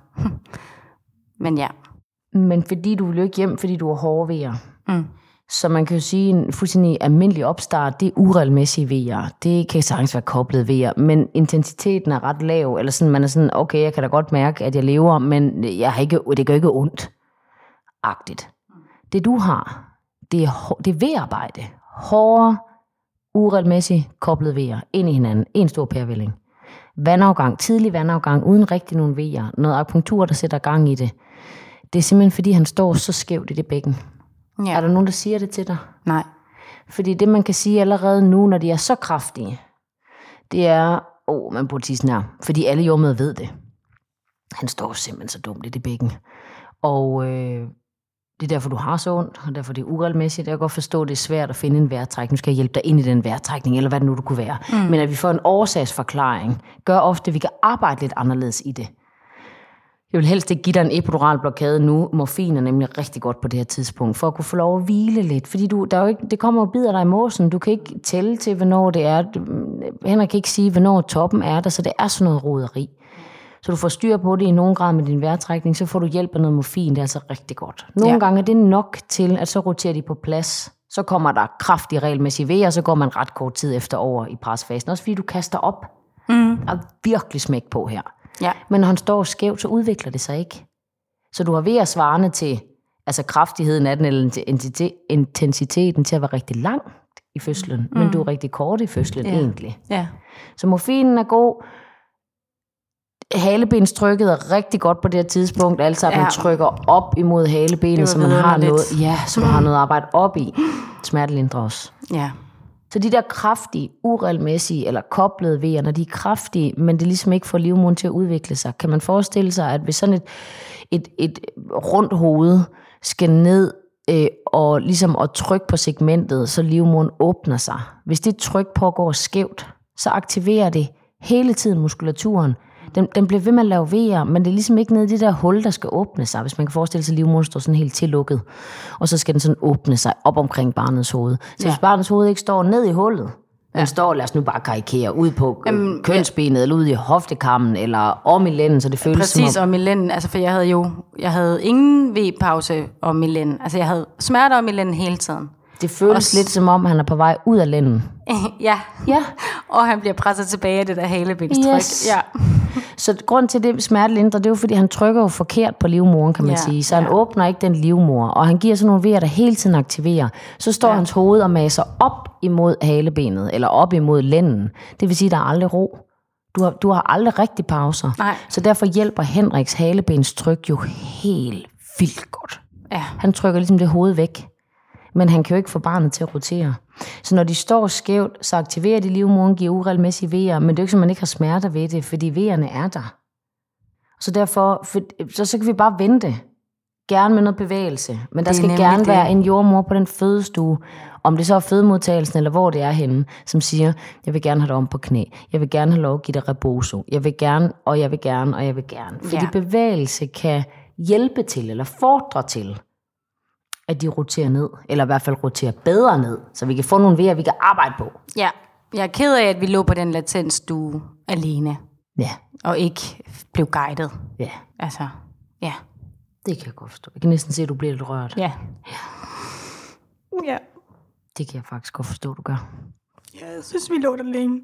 Men ja. Men fordi du vil jo ikke hjem, fordi du har hårde vejer. Mm. Så man kan jo sige, en fuldstændig almindelig opstart, det er uregelmæssige vejer. Det kan sagtens være koblet vejer, men intensiteten er ret lav. Eller sådan, man er sådan, okay, jeg kan da godt mærke, at jeg lever, men jeg har ikke, det gør ikke ondt. Agtigt. Det du har, det er, det er vejarbejde. Hårde, uregelmæssige, koblet vejer ind i hinanden. En stor pærevælling. Vandafgang, tidlig vandafgang, uden rigtig nogen vejer. Noget akupunktur, der sætter gang i det. Det er simpelthen, fordi han står så skævt i det bækken. Ja. Er der nogen, der siger det til dig? Nej. Fordi det, man kan sige allerede nu, når de er så kraftige, det er, åh, oh, man burde sige sådan her, fordi alle jordmøder ved det. Han står simpelthen så dumt i det bækken. Og øh, det er derfor, du har så ondt, og derfor det er uregelmæssigt. Jeg kan godt forstå, at det er svært at finde en vejrtrækning. Nu skal jeg hjælpe dig ind i den vejrtrækning, eller hvad det nu du kunne være. Mm. Men at vi får en årsagsforklaring, gør ofte, at vi kan arbejde lidt anderledes i det. Jeg vil helst ikke give dig en epidural blokade nu. Morfin er nemlig rigtig godt på det her tidspunkt, for at kunne få lov at hvile lidt. Fordi du, der er jo ikke, det kommer og bider dig i måsen. Du kan ikke tælle til, hvornår det er. Henrik kan ikke sige, hvornår toppen er der, så det er sådan noget roderi. Så du får styr på det i nogen grad med din vejrtrækning, så får du hjælp af noget morfin. Det er altså rigtig godt. Nogle ja. gange er det nok til, at så roterer de på plads. Så kommer der kraftig regelmæssig vejer, og så går man ret kort tid efter over i presfasen. Også fordi du kaster op. Mm. Der er virkelig smæk på her. Ja. Men når han står skævt, så udvikler det sig ikke. Så du har ved at svarende til, altså kraftigheden af den, eller intensiteten til at være rigtig lang i fødslen, mm. men du er rigtig kort i fødslen ja. egentlig. Ja. Så morfinen er god. Halebenstrykket er rigtig godt på det her tidspunkt, altså at ja. man trykker op imod halebenet, så man har noget, ja, så man har noget arbejde op i. Smertelindrer også. Ja. Så de der kraftige, uregelmæssige eller koblede vejer, når de er kraftige, men det ligesom ikke får livmoderen til at udvikle sig, kan man forestille sig, at hvis sådan et, et, et rundt hoved skal ned øh, og ligesom at trykke på segmentet, så livmoderen åbner sig. Hvis det tryk pågår skævt, så aktiverer det hele tiden muskulaturen. Den, den bliver ved med at lave vejer, men det er ligesom ikke nede i det der hul, der skal åbne sig. Hvis man kan forestille sig, at livmoderen står sådan helt tillukket, og så skal den sådan åbne sig op omkring barnets hoved. Så ja. hvis barnets hoved ikke står ned i hullet, den ja. står, lad os nu bare karikere, ud på Jamen, kønsbenet, ja. eller ud i hoftekammen, eller om i lænden, så det føles Præcis, som Præcis om... om i lænden. Altså, for jeg havde jo jeg havde ingen V-pause om i lænden. Altså, jeg havde smerter om i lænden hele tiden. Det føles Også... lidt som om, han er på vej ud af lænden. ja. ja, og han bliver presset tilbage af det der halebenstryk. Yes. Ja. Så grund til det smertelindrer, det er jo, fordi han trykker jo forkert på livmoderen, kan man ja, sige. Så han ja. åbner ikke den livmor, og han giver sådan nogle vejer, der hele tiden aktiverer. Så står ja. hans hoved og maser op imod halebenet, eller op imod lænden. Det vil sige, der er aldrig ro. Du har, du har aldrig rigtig pauser. Nej. Så derfor hjælper Henriks halebenstryk jo helt vildt godt. Ja. Han trykker ligesom det hoved væk. Men han kan jo ikke få barnet til at rotere. Så når de står skævt, så aktiverer de livmoderen, giver uregelmæssige vejer, men det er jo ikke, som man ikke har smerter ved det, fordi vejerne er der. Så derfor, for, så, så kan vi bare vente. Gerne med noget bevægelse. Men der skal gerne det. være en jordmor på den fødestue, om det så er fødemodtagelsen, eller hvor det er henne, som siger, jeg vil gerne have dig om på knæ, jeg vil gerne have lov at give dig rebozo, jeg vil gerne, og jeg vil gerne, og jeg vil gerne. Fordi ja. bevægelse kan hjælpe til, eller fordre til, at de roterer ned, eller i hvert fald roterer bedre ned, så vi kan få nogle vejer, vi kan arbejde på. Ja, jeg er ked af, at vi lå på den latensstue alene. Ja. Og ikke blev guidet. Ja. Altså, ja. Det kan jeg godt forstå. Jeg kan næsten se, at du bliver lidt rørt. Ja. Ja. Ja. Det kan jeg faktisk godt forstå, du gør. Ja, jeg synes, vi lå der længe.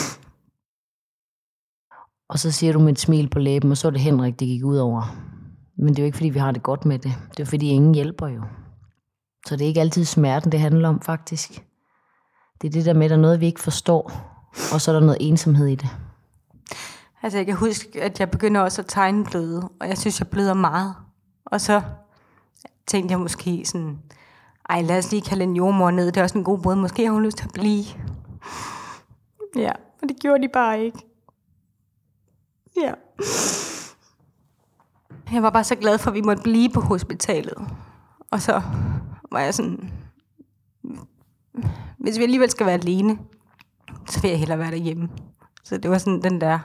Og så siger du med et smil på læben, og så er det Henrik, det gik ud over. Men det er jo ikke, fordi vi har det godt med det. Det er fordi, ingen hjælper jo. Så det er ikke altid smerten, det handler om, faktisk. Det er det der med, at der er noget, vi ikke forstår. Og så er der noget ensomhed i det. Altså, jeg kan huske, at jeg begynder også at tegne bløde. Og jeg synes, jeg bløder meget. Og så tænkte jeg måske sådan, ej, lad os lige kalde en jordmor ned. Det er også en god måde. Måske har hun lyst til at blive. Ja, og det gjorde de bare ikke. Ja. Jeg var bare så glad for, at vi måtte blive på hospitalet. Og så var jeg sådan, hvis vi alligevel skal være alene, så vil jeg hellere være derhjemme. Så det var sådan den der,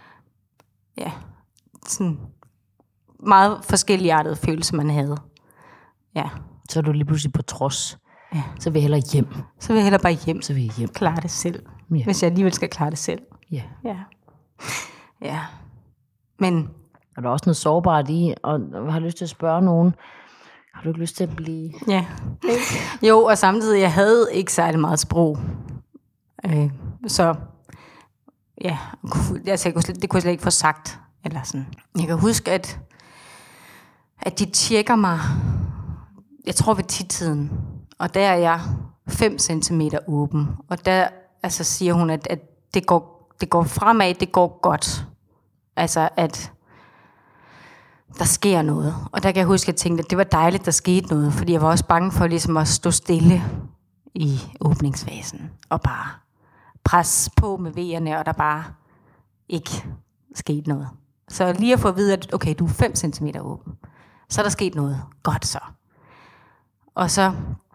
ja, sådan meget forskelligartede følelse, man havde. Ja. Så er du lige pludselig på trods. Ja. Så vil jeg hellere hjem. Så vil jeg hellere bare hjem. Så vil jeg hjem. Klare det selv. Ja. Hvis jeg alligevel skal klare det selv. Ja. Ja. Ja. Men... Og der er også noget sårbart i, og jeg har lyst til at spørge nogen, har du ikke lyst til at blive... Ja. Jo, og samtidig, jeg havde ikke særlig meget sprog. Øh, så... Ja, altså, jeg kunne, det kunne jeg slet ikke få sagt. Eller sådan. Jeg kan huske, at, at de tjekker mig, jeg tror ved tidtiden, og der er jeg fem centimeter åben. Og der altså, siger hun, at, at det, går, det går fremad, det går godt. Altså, at der sker noget. Og der kan jeg huske, at jeg tænkte, at det var dejligt, der skete noget, fordi jeg var også bange for ligesom at stå stille i åbningsfasen og bare presse på med V'erne, og der bare ikke skete noget. Så lige at få at vide, at okay, du er fem centimeter åben. Så er der sket noget. Godt så. Og så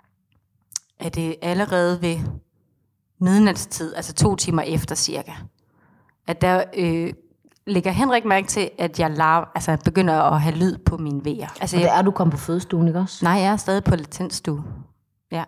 er det allerede ved midnatstid, altså to timer efter cirka, at der øh, lægger Henrik mærke til, at jeg laver, altså begynder at have lyd på mine V'er. Altså, og det er, du kommet på fødestuen, ikke også? Nej, jeg er stadig på latensstue. Ja.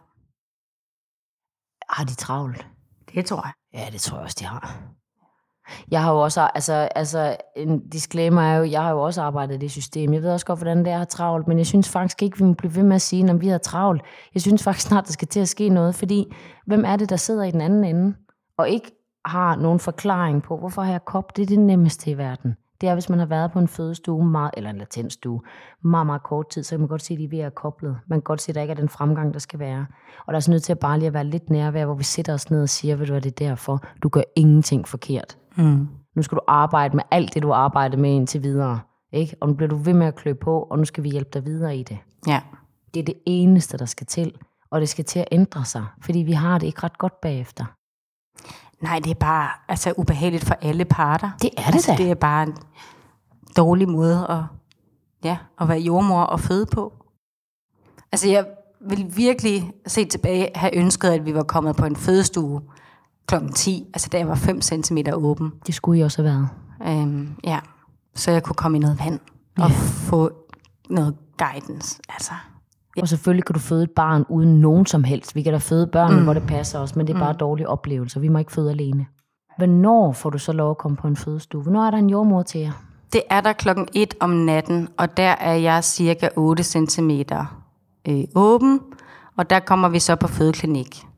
Har de travlt? Det tror jeg. Ja, det tror jeg også, de har. Jeg har jo også, altså, altså en disclaimer er jo, jeg har jo også arbejdet i det system. Jeg ved også godt, hvordan det er at have travlt, men jeg synes faktisk ikke, vi må blive ved med at sige, når vi har travlt. Jeg synes faktisk snart, der skal til at ske noget, fordi hvem er det, der sidder i den anden ende, og ikke har nogen forklaring på, hvorfor har jeg kop? Det er det nemmeste i verden. Det er, hvis man har været på en fødestue, meget, eller en latensstue, meget, meget kort tid, så kan man godt se, at de er ved at koblet. Man kan godt se, at der ikke er den fremgang, der skal være. Og der er så nødt til at bare lige at være lidt nærvær, hvor vi sætter os ned og siger, ved du hvad det er derfor? Du gør ingenting forkert. Mm. Nu skal du arbejde med alt det, du har arbejdet med indtil videre. Ikke? Og nu bliver du ved med at klø på, og nu skal vi hjælpe dig videre i det. Ja. Det er det eneste, der skal til. Og det skal til at ændre sig, fordi vi har det ikke ret godt bagefter. Nej, det er bare altså, ubehageligt for alle parter. Det er det altså, da. Det er bare en dårlig måde at, ja, at være jordmor og føde på. Altså, jeg vil virkelig se tilbage have ønsket, at vi var kommet på en fødestue klokken ti, altså da jeg var fem centimeter åben. Det skulle I også have været. Øhm, ja, så jeg kunne komme i noget vand og ja. få noget guidance. Altså. Ja. Og selvfølgelig kan du føde et barn uden nogen som helst. Vi kan da føde børn, mm. hvor det passer os, men det er bare mm. dårlige oplevelser. Vi må ikke føde alene. Hvornår får du så lov at komme på en fødestue? Hvornår er der en jordmor til jer? Det er der klokken et om natten, og der er jeg cirka otte centimeter øh, åben, og der kommer vi så på fødeklinik.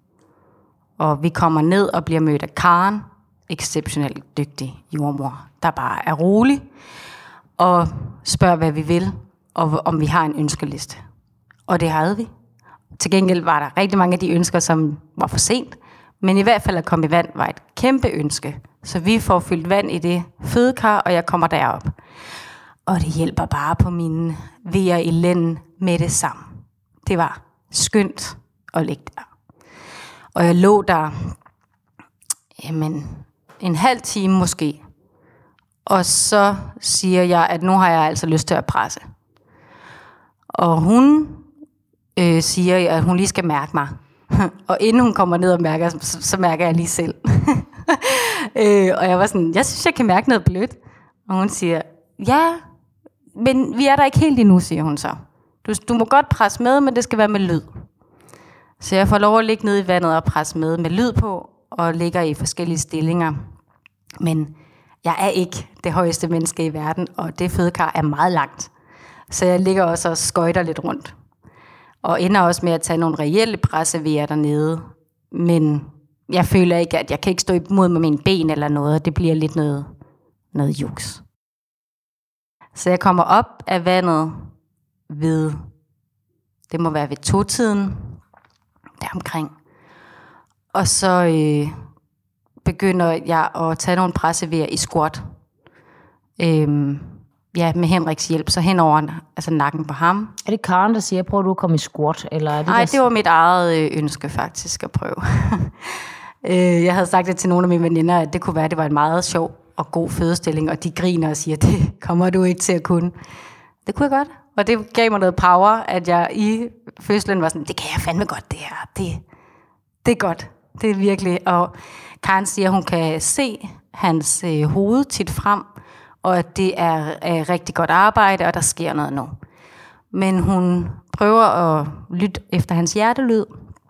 Og vi kommer ned og bliver mødt af Karen, exceptionelt dygtig jordmor, der bare er rolig, og spørger, hvad vi vil, og om vi har en ønskeliste. Og det havde vi. Til gengæld var der rigtig mange af de ønsker, som var for sent, men i hvert fald at komme i vand var et kæmpe ønske. Så vi får fyldt vand i det fødekar, og jeg kommer derop. Og det hjælper bare på mine vejer i lænden med det samme. Det var skønt at ligge der. Og jeg lå der, jamen, en halv time måske. Og så siger jeg, at nu har jeg altså lyst til at presse. Og hun øh, siger, at hun lige skal mærke mig. Og inden hun kommer ned og mærker, så, så mærker jeg lige selv. øh, og jeg var sådan, jeg synes, jeg kan mærke noget blødt. Og hun siger, ja, men vi er der ikke helt endnu, siger hun så. Du, du må godt presse med, men det skal være med lyd. Så jeg får lov at ligge nede i vandet og presse med med lyd på, og ligger i forskellige stillinger. Men jeg er ikke det højeste menneske i verden, og det fødekar er meget langt. Så jeg ligger også og skøjter lidt rundt. Og ender også med at tage nogle reelle pressevejer dernede. Men jeg føler ikke, at jeg kan ikke stå imod med mine ben eller noget. Det bliver lidt noget, noget juks. Så jeg kommer op af vandet ved, det må være ved to-tiden, deromkring. Og så øh, begynder jeg at tage nogle pressevejer i squat. Øhm, ja, med Henriks hjælp, så henover altså nakken på ham. Er det Karen, der siger, prøv du at komme i squat? Eller er det Nej, der... det var mit eget ønske faktisk at prøve. Jeg havde sagt det til nogle af mine veninder, at det kunne være, at det var en meget sjov og god fødestilling, og de griner og siger, det kommer du ikke til at kunne. Det kunne jeg godt, og det gav mig noget power, at jeg i fødslen var sådan, det kan jeg fandme godt det her. Det, det er godt, det er virkelig. Og Karen siger, hun kan se hans øh, hoved tit frem, og at det er, er rigtig godt arbejde, og der sker noget nu. Men hun prøver at lytte efter hans hjertelyd,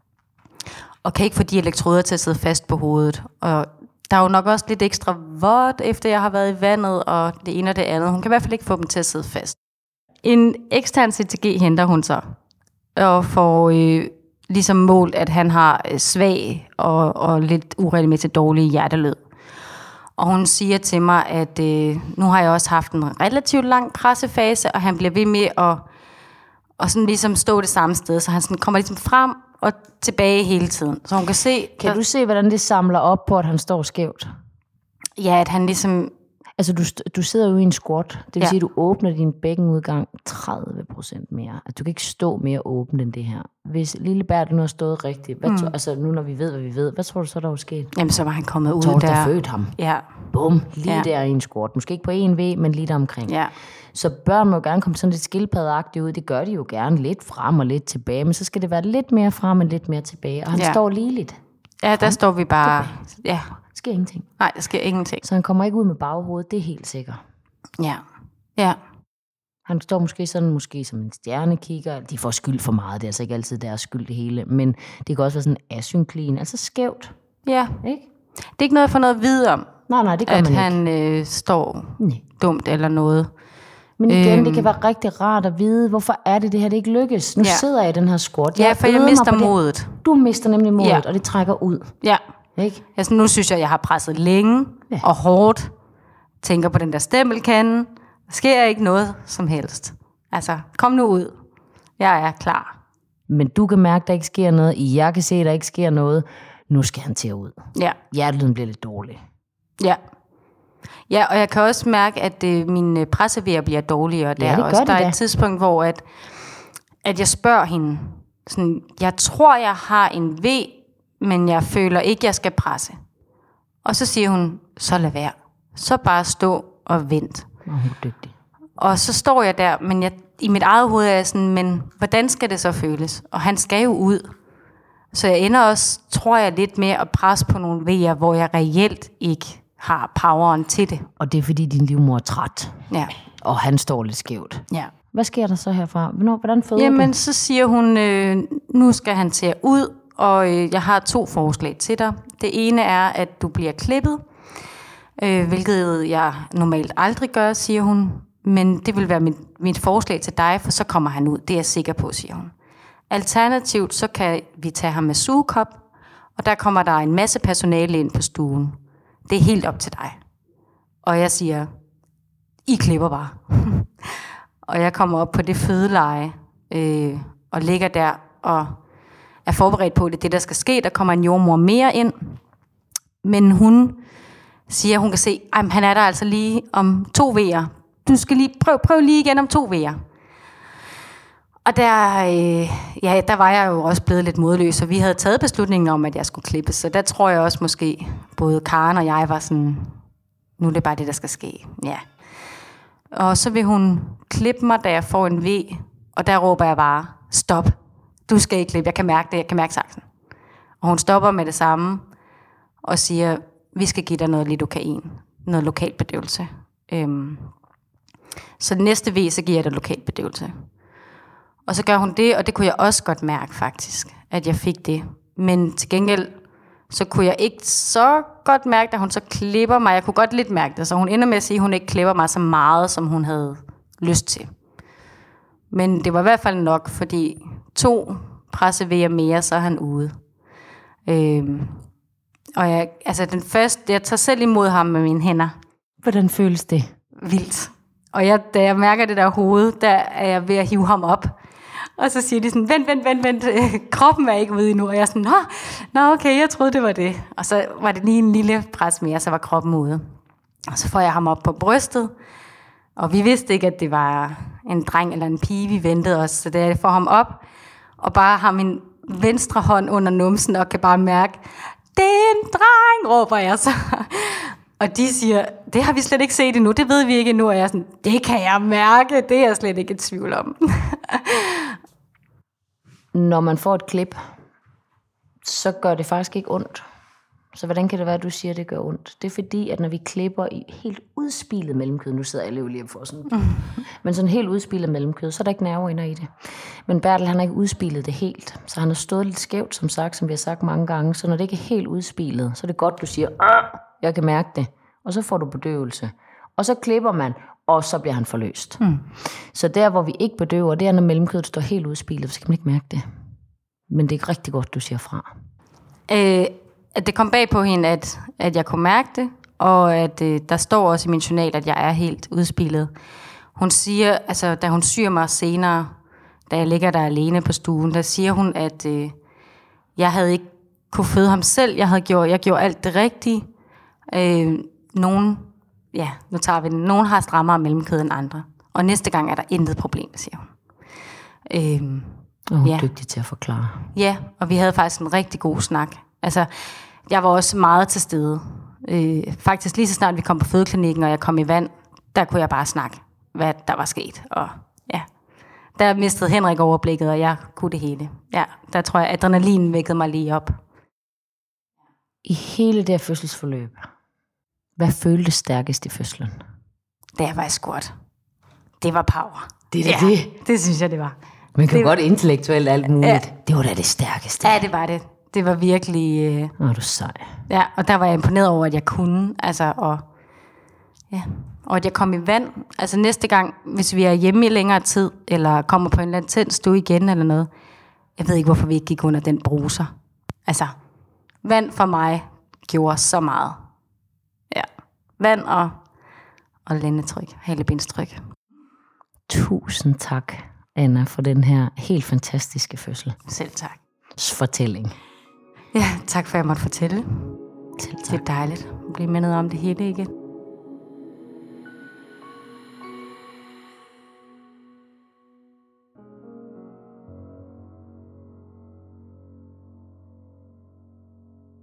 og kan ikke få de elektroder til at sidde fast på hovedet. Og der er jo nok også lidt ekstra vådt, efter jeg har været i vandet, og det ene og det andet. Hun kan i hvert fald ikke få dem til at sidde fast. En ekstern C T G henter hun så, og får øh, ligesom målt, at han har svag og, og lidt uregelmæssigt dårlig hjertelyd. Og hun siger til mig, at øh, nu har jeg også haft en relativt lang pressefase, og han bliver ved med at og sådan ligesom stå det samme sted, så han sådan kommer ligesom frem og tilbage hele tiden. Så hun kan se... Kan du se, hvordan det samler op på, at han står skævt? Ja, at han ligesom... Altså, du, du sidder jo i en squat. Det vil ja. sige, at du åbner din bækkenudgang tredive procent mere. Altså, du kan ikke stå mere åben end det her. Hvis Lillebert nu har stået rigtigt, hvad mm. tror, altså nu når vi ved, hvad vi ved, hvad tror du så, der var sket? Jamen, så var han kommet ud Torsten der. der født ham. Ja. Bum, lige ja. der i en squat. Måske ikke på en V, men lige der omkring. Ja. Så børn må jo gerne komme sådan lidt skildpaddeagtigt ud. Det gør de jo gerne lidt frem og lidt tilbage, men så skal det være lidt mere frem og lidt mere tilbage. Og han ja. står ligeligt. Ja, der frem, står vi bare... Tilbage. Ja. Der sker ingenting. Nej, der sker ingenting. Så han kommer ikke ud med baghovedet, det er helt sikkert. Ja. Ja. Han står måske sådan, måske som en stjernekigger. De får skyld for meget, det er altså ikke altid deres skyld det hele. Men det kan også være sådan asynklin, altså skævt. Ja. Ikke? Det er ikke noget, jeg får noget at vide om. Nej, nej, det gør at man ikke. At han øh, står nej. dumt eller noget. Men igen, øhm, det kan være rigtig rart at vide, hvorfor er det, det her det ikke lykkes. Nu ja. sidder jeg i den her squat. Ja, for jeg mister modet. Du mister nemlig modet, ja. og det trækker ud. Ja. Ikke? Altså, nu synes jeg, jeg har presset længe ja. og hårdt. Tænker på den der stempelkande. Der sker ikke noget som helst. Altså, kom nu ud. Jeg er klar. Men du kan mærke, der ikke sker noget. Jeg kan se, der ikke sker noget. Nu skal han til at ud. Ja. Hjertelyden bliver lidt dårlig. Ja. Ja, og jeg kan også mærke, at øh, mine pressevejer bliver dårligere. Der, ja, det gør også. det Der er da. et tidspunkt, hvor at, at jeg spørger hende, sådan, jeg tror, jeg har en V, men jeg føler ikke, jeg skal presse. Og så siger hun, så lad være. Så bare stå og vent. Og hun er dygtig. Og så står jeg der, men jeg, i mit eget hoved er jeg sådan, men hvordan skal det så føles? Og han skal jo ud. Så jeg ender også, tror jeg, lidt med at presse på nogle V'er, hvor jeg reelt ikke har poweren til det. Og det er, fordi din livmor er træt. Ja. Og han står lidt skævt. Ja. Hvad sker der så herfra? Hvornår, hvordan føder Jamen, du? så siger hun, øh, nu skal han til at ud, og øh, jeg har to forslag til dig. Det ene er, at du bliver klippet, øh, hvilket jeg normalt aldrig gør, siger hun. Men det vil være mit, mit forslag til dig, for så kommer han ud. Det er jeg sikker på, siger hun. Alternativt, så kan vi tage ham med sugekop, og der kommer der en masse personale ind på stuen. Det er helt op til dig. Og jeg siger, I klipper bare. Og jeg kommer op på det fødeleje, øh, og ligger der og er forberedt på det, det der skal ske. Der kommer en jordmor mere ind, men hun siger, hun kan se, at han er der altså lige om to V'er. Du skal lige prøv, prøv lige igen om to V'er. Og der, øh, ja, der var jeg jo også blevet lidt modløs, og vi havde taget beslutningen om, at jeg skulle klippes. Så der tror jeg også måske, både Karen og jeg var sådan, nu er det bare det, der skal ske. Ja. Og så vil hun klippe mig, da jeg får en V, og der råber jeg bare, stop, du skal ikke klippe, jeg kan mærke det, jeg kan mærke saksen. Og hun stopper med det samme, og siger, vi skal give dig noget lidocain, noget lokalbedøvelse. Øhm. Så næste V, så giver jeg dig lokalbedøvelse. Og så gør hun det, og det kunne jeg også godt mærke faktisk, at jeg fik det. Men til gengæld, så kunne jeg ikke så godt mærke, at hun så klipper mig. Jeg kunne godt lidt mærke det, så hun ender med at sige, at hun ikke klipper mig så meget, som hun havde lyst til. Men det var i hvert fald nok, fordi to pressevejer mere, så er han ude. Øhm, og jeg, altså den første, jeg tager selv imod ham med mine hænder. Hvordan føles det? Vildt. Og jeg, da jeg mærker det der hoved, der er jeg ved at hive ham op. Og så siger de sådan, vent, vent, vent, vent, kroppen er ikke ude endnu. Og jeg er sådan, nå, nå, okay, jeg troede, det var det. Og så var det lige en lille pres mere, så var kroppen ude. Og så får jeg ham op på brystet. Og vi vidste ikke, at det var en dreng eller en pige, vi ventede os. Så da jeg får ham op, og bare har min venstre hånd under numsen, og kan bare mærke, det er en dreng, råber jeg så. Og de siger, det har vi slet ikke set endnu, det ved vi ikke endnu. Og jeg er sådan, det kan jeg mærke, det er jeg slet ikke i tvivl om. Når man får et klip, så gør det faktisk ikke ondt. Så hvordan kan det være, at du siger, at det gør ondt? Det er fordi, at når vi klipper i helt udspilet mellemkød, nu sidder alle jo lige for sådan, mm. men sådan helt udspilet mellemkød, så er der ikke nerver i det. Men Bertel, han har ikke udspilet det helt, så han har stået lidt skævt, som sagt, som vi har sagt mange gange. Så når det ikke er helt udspilet, så er det godt, du siger, jeg kan mærke det, og så får du bedøvelse. Og så klipper man, og så bliver han forløst. Mm. Så der, hvor vi ikke bedøver, det er, når mellemkødet står helt udspilet, så kan man ikke mærke det. Men det er rigtig godt, du siger fra. Øh, at det kom bag på hende, at, at jeg kunne mærke det, og at øh, der står også i min journal, at jeg er helt udspilet. Hun siger, altså da hun syr mig senere, da jeg ligger der alene på stuen, der siger hun, at øh, jeg havde ikke kunne føde ham selv. Jeg havde gjort, jeg gjorde alt det rigtige. Øh, nogen, ja, nu tager vi den. Nogen har strammere mellemkød end andre. Og næste gang er der intet problem, siger hun. Øh, Og hun er ja. dygtig til at forklare. Ja, og vi havde faktisk en rigtig god snak. Altså, jeg var også meget til stede. Øh, faktisk lige så snart vi kom på fødeklinikken, og jeg kom i vand, der kunne jeg bare snakke, hvad der var sket. Og ja, der mistede Henrik overblikket, og jeg kunne det hele. Ja, der tror jeg, adrenalinen vækkede mig lige op. I hele det her fødselsforløb, hvad føltes stærkest i fødslen? Da jeg var i squat. Det var power. Det er ja, det. Det synes jeg, det var. Man kan det, godt intellektuelt alt muligt. Ja. Det var da det stærkeste. Ja, det var det. Det var virkelig... Øh, Nå, du sej. Ja, og der var jeg imponeret over, at jeg kunne. Altså, og, ja, og at jeg kom i vand. Altså næste gang, hvis vi er hjemme i længere tid, eller kommer på en eller anden tænd stue igen eller noget. Jeg ved ikke, hvorfor vi ikke gik under den bruser. Altså, vand for mig gjorde så meget. Ja, vand og, og lændetryk, halebindstryk. Tusind tak, Anna, for den her helt fantastiske fødsel. Selv tak. Fortælling. Ja, tak for at jeg måtte fortælle. Selv tak. Det er dejligt at blive mindet om det hele igen.